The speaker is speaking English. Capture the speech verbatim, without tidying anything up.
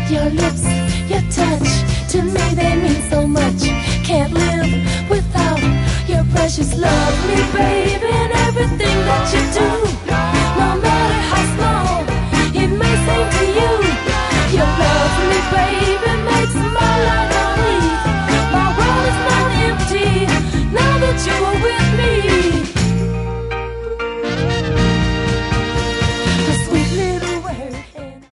Your lips, your touch, to me they mean so much. Can't live without your precious love, me baby, and everything that you do. No matter how small it may seem to you, your love, me baby, makes my life complete. My world is not empty now that you are with me.